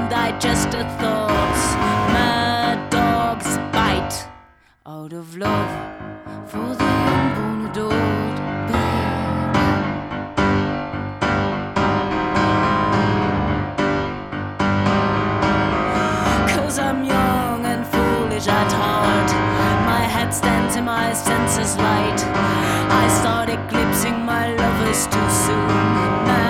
undigested thoughts. Mad dogs bite out of love for the unborn adored babe. 'Cause I'm young and foolish at heart, my head stands in my senses light. I start eclipsing my lovers too soon.